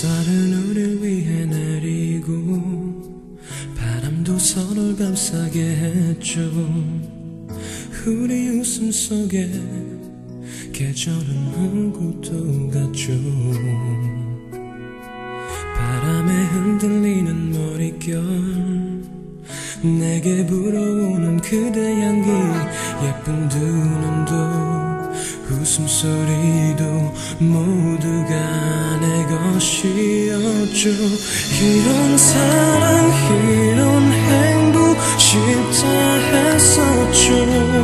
햇살은 우릴 위해 내리고 바람도 서로를 감싸게 했죠. 우리 웃음 속에 계절은 오고도 갔죠. 바람에 흔들리는 머릿결, 내게 불어오는 그대 향기, 예쁜 두 눈도 웃음소리도 모두가 내 것이었죠. 이런 사랑 이런 행복 쉽다 했었죠.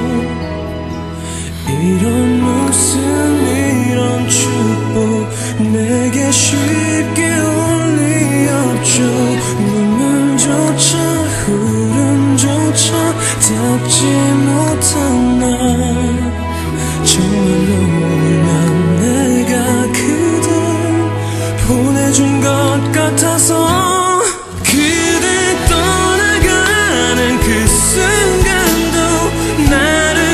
이런 웃음 이런 축복 내게 쉽게 올 리 없죠. 눈물조차 울음조차 닿지 못한 날, 정말로 울면 내가 그댈 보내준 것 같아서. 그대 떠나가는 그 순간도 나를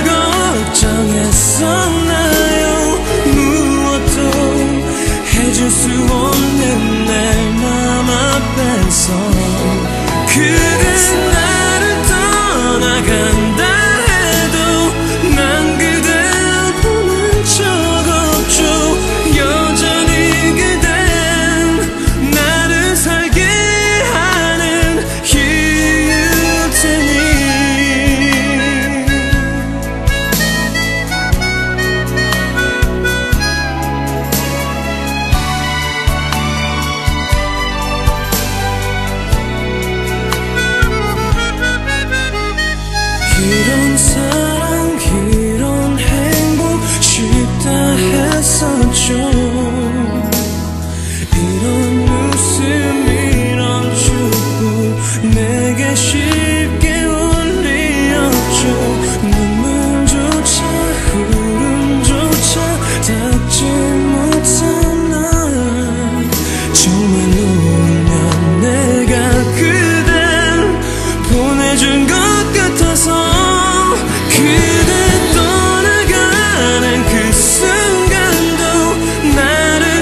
걱정했었나요? 무엇도 해줄 수 없는 내 맘 앞에서 그대 나를 떠나간다 해도 난 그댈 보낸 적 없죠. 여전히 그댄 나를 살게 하는 이유일 테니. 이런 사랑 이런 행복 쉽다 했었죠. 이런 웃음 이런 축복 내게 쉽게 올 리 없죠. 눈물조차 울음조차 닿지 못한 날, 정말로 울면 내가 그댈 보내준 것 같아서. 그대 떠나가는 그 순간도 나를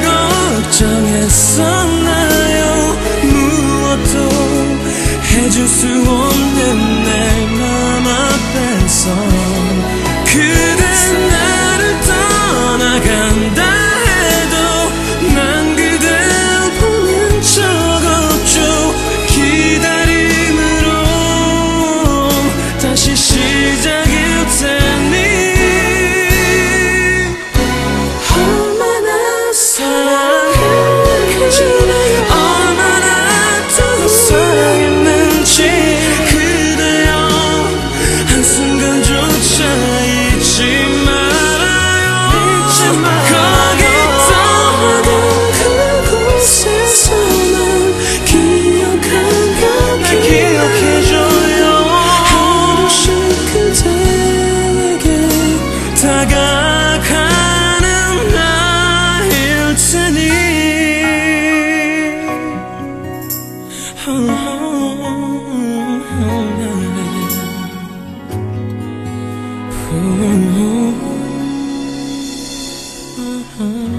걱정했었나요? 무엇도 해줄 수 없는 내 맘 앞에서 그대 나를 떠나간다 해도 난 그댈 보낸 적 없죠. 기다림으로 다시 시작일 테니. 얼마나 사랑했는지 얼마나 더 사랑했는지 그대여 한순간조차 잊지 말아요. 거기 떠나던 그곳에서만 기억한다. 기억해줘요. 하루씩 그대에게 다가가는 나일 테니. Oh